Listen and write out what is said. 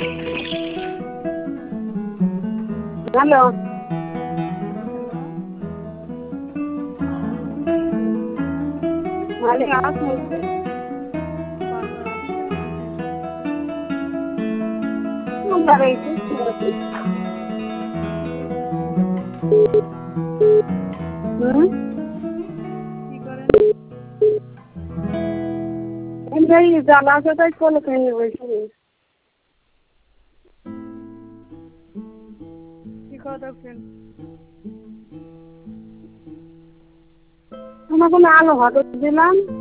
Hello, ভালো আছো? জ্বালা আছে তাই কোলে খেয়ে বসে তোমাকে আলো ভাত দিলাম।